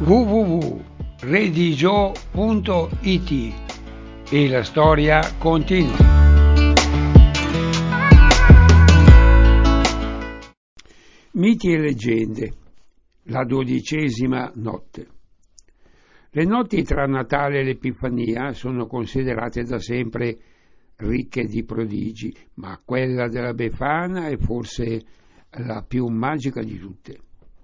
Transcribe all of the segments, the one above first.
www.redigio.it e la storia continua. Miti e leggende. La 12ª notte. Le notti tra Natale e l'Epifania sono considerate da sempre ricche di prodigi, ma quella della Befana è forse la più magica di tutte.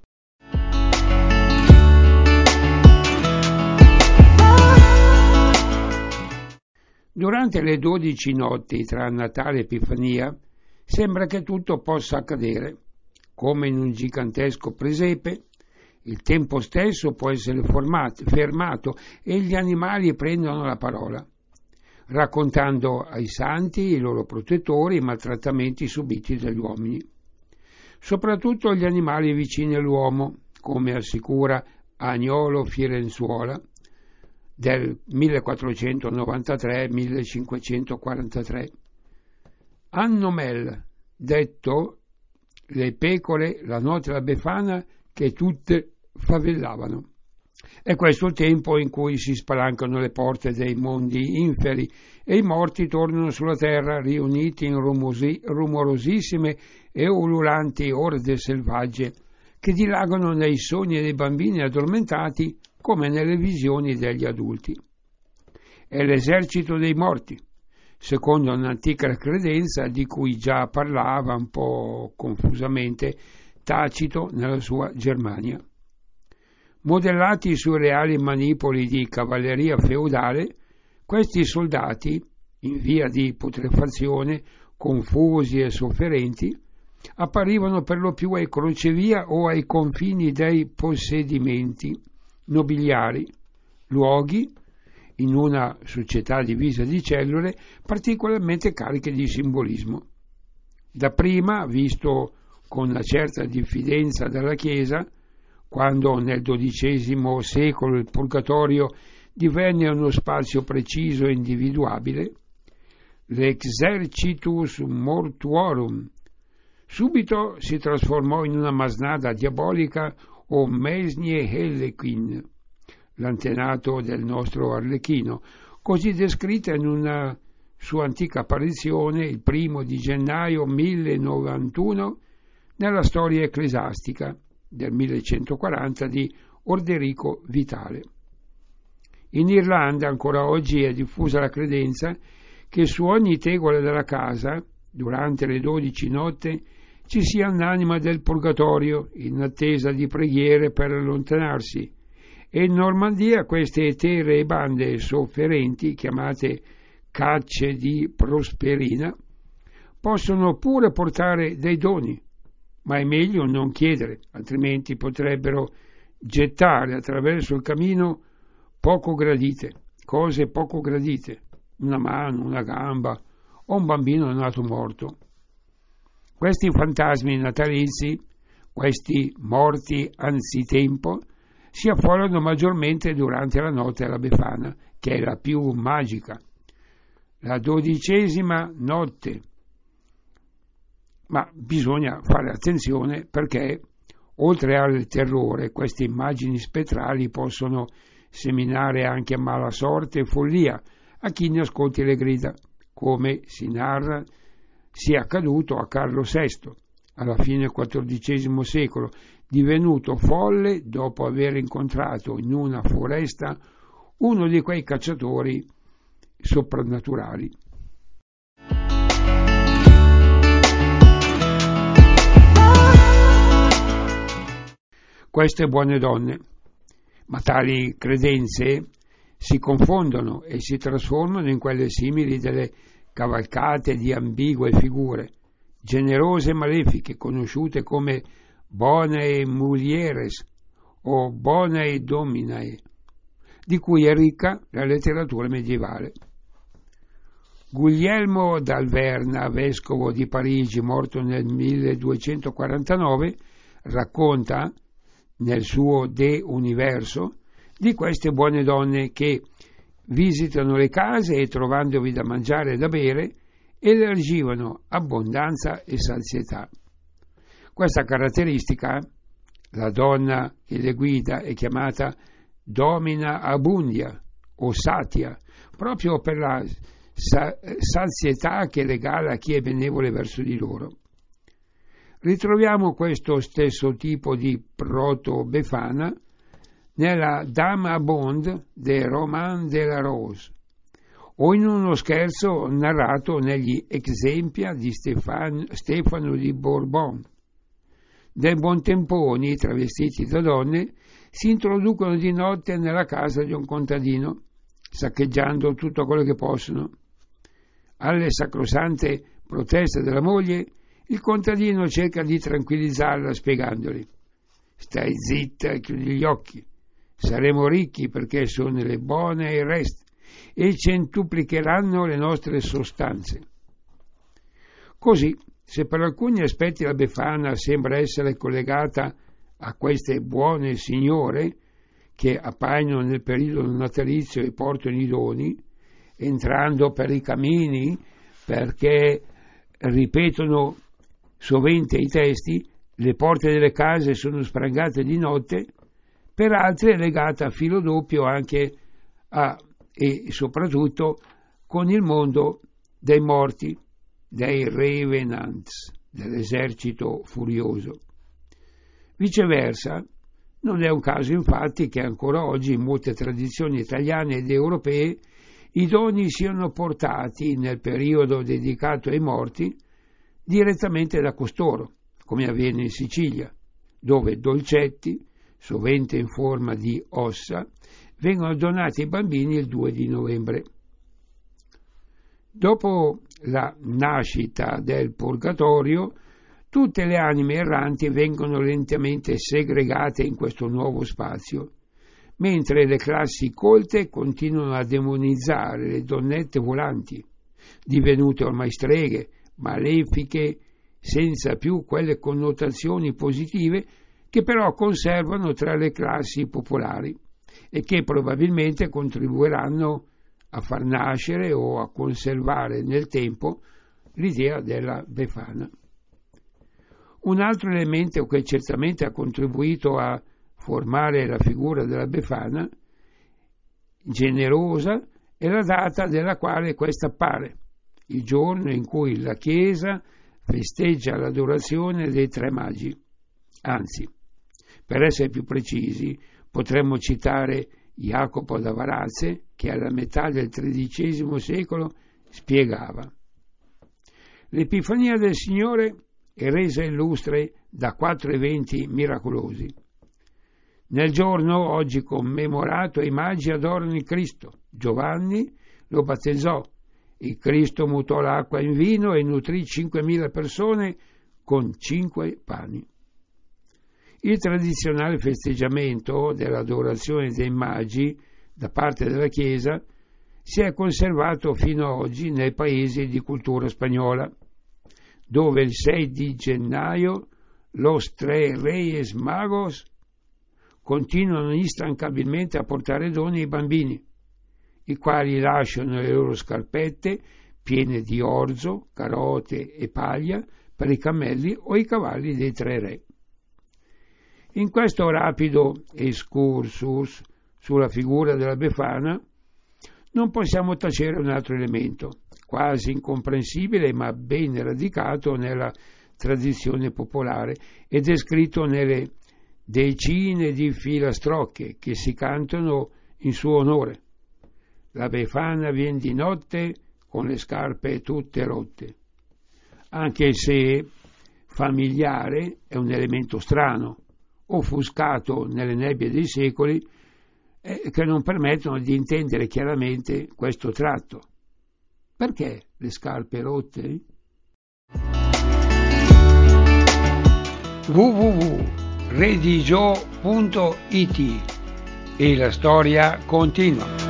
Durante le 12 notti tra Natale e Epifania sembra che tutto possa accadere, come in un gigantesco presepe. Il tempo stesso può essere fermato e gli animali prendono la parola, raccontando ai santi, i loro protettori, i maltrattamenti subiti dagli uomini. Soprattutto gli animali vicini all'uomo, come assicura Agnolo Firenzuola del 1493-1543. Annomel, detto le pecore la notte della Befana che tutte favellavano. È questo il tempo in cui si spalancano le porte dei mondi inferi e i morti tornano sulla terra riuniti in rumorosissime e ululanti orde selvagge che dilagano nei sogni dei bambini addormentati come nelle visioni degli adulti. È l'esercito dei morti, secondo un'antica credenza di cui già parlava un po' confusamente Tacito nella sua Germania. Modellati sui reali manipoli di cavalleria feudale, questi soldati, in via di putrefazione, confusi e sofferenti, apparivano per lo più ai crocevia o ai confini dei possedimenti nobiliari, luoghi, in una società divisa di cellule, particolarmente cariche di simbolismo. Dapprima, visto con una certa diffidenza dalla Chiesa, quando nel XII secolo il purgatorio divenne uno spazio preciso e individuabile, l'exercitus mortuorum, subito si trasformò in una masnada diabolica o mesnie hellequin, l'antenato del nostro Arlecchino, così descritta in una sua antica apparizione il 1 di gennaio 1091 nella storia ecclesiastica del 1140 di Orderico Vitale. In Irlanda ancora oggi è diffusa la credenza che su ogni tegola della casa, durante le 12 notti, ci sia un'anima del purgatorio in attesa di preghiere per allontanarsi, e in Normandia queste eteree bande sofferenti, chiamate cacce di Prosperina, possono pure portare dei doni, ma è meglio non chiedere, altrimenti potrebbero gettare attraverso il cammino cose poco gradite, una mano, una gamba o un bambino nato morto. Questi fantasmi natalizi, questi morti anzitempo, si affollano maggiormente durante la notte della Befana, che è la più magica, la 12ª notte. Ma bisogna fare attenzione perché, oltre al terrore, queste immagini spettrali possono seminare anche mala sorte e follia a chi ne ascolti le grida, come si narra sia accaduto a Carlo VI, alla fine del XIV secolo, divenuto folle dopo aver incontrato in una foresta uno di quei cacciatori soprannaturali. Queste buone donne, ma tali credenze si confondono e si trasformano in quelle simili delle cavalcate di ambigue figure, generose e malefiche, conosciute come bonae mulieres o bonae dominae, di cui è ricca la letteratura medievale. Guglielmo d'Alverna, vescovo di Parigi, morto nel 1249, racconta nel suo De Universo di queste buone donne che visitano le case e, trovandovi da mangiare e da bere, elargivano abbondanza e sazietà. Questa caratteristica La donna che le guida è chiamata Domina Abundia o Satia, proprio per la sazietà che regala a chi è benevole verso di loro. Ritroviamo questo stesso tipo di proto-befana nella Dame à Bond del Roman de la Rose o in uno scherzo narrato negli Exempia di Stefano di Bourbon. Dei buontemponi travestiti da donne si introducono di notte nella casa di un contadino, saccheggiando tutto quello che possono. Alle sacrosante proteste della moglie, il contadino cerca di tranquillizzarla spiegandoli: «Stai zitta e chiudi gli occhi. Saremo ricchi perché sono le buone e il resto, e centuplicheranno le nostre sostanze». Così, se per alcuni aspetti la Befana sembra essere collegata a queste buone signore che appaiono nel periodo natalizio e portano i doni, entrando per i camini perché ripetono sovente i testi, le porte delle case sono sprangate di notte, per altri è legata a filo doppio anche e soprattutto con il mondo dei morti, dei Revenants, dell'esercito furioso. Viceversa, non è un caso infatti che ancora oggi in molte tradizioni italiane ed europee i doni siano portati nel periodo dedicato ai morti direttamente da costoro, come avviene in Sicilia, dove dolcetti, sovente in forma di ossa, vengono donati ai bambini il 2 di novembre. Dopo la nascita del purgatorio, tutte le anime erranti vengono lentamente segregate in questo nuovo spazio, mentre le classi colte continuano a demonizzare le donnette volanti, divenute ormai streghe, malefiche, senza più quelle connotazioni positive che però conservano tra le classi popolari e che probabilmente contribuiranno a far nascere o a conservare nel tempo l'idea della Befana. Un altro elemento che certamente ha contribuito a formare la figura della Befana generosa è la data della quale questa appare, il giorno in cui la Chiesa festeggia l'adorazione dei tre magi. Anzi, per essere più precisi, potremmo citare Jacopo da Varazze, che alla metà del XIII secolo spiegava: l'Epifania del Signore è resa illustre da 4 eventi miracolosi. Nel giorno oggi commemorato i magi adorano il Cristo. Giovanni lo battezzò, il Cristo mutò l'acqua in vino e nutrì 5.000 persone con 5 pani. Il tradizionale festeggiamento dell'adorazione dei magi da parte della Chiesa si è conservato fino ad oggi nei paesi di cultura spagnola, dove il 6 di gennaio los tres reyes magos continuano instancabilmente a portare doni ai bambini, i quali lasciano le loro scarpette piene di orzo, carote e paglia per i cammelli o i cavalli dei 3 re. In questo rapido excursus sulla figura della Befana non possiamo tacere un altro elemento, quasi incomprensibile ma ben radicato nella tradizione popolare ed è scritto nelle decine di filastrocche che si cantano in suo onore. La Befana vien di notte con le scarpe tutte rotte. Anche se familiare è un elemento strano, offuscato nelle nebbie dei secoli, che non permettono di intendere chiaramente questo tratto. Perché le scarpe rotte? www.redigio.it e la storia continua.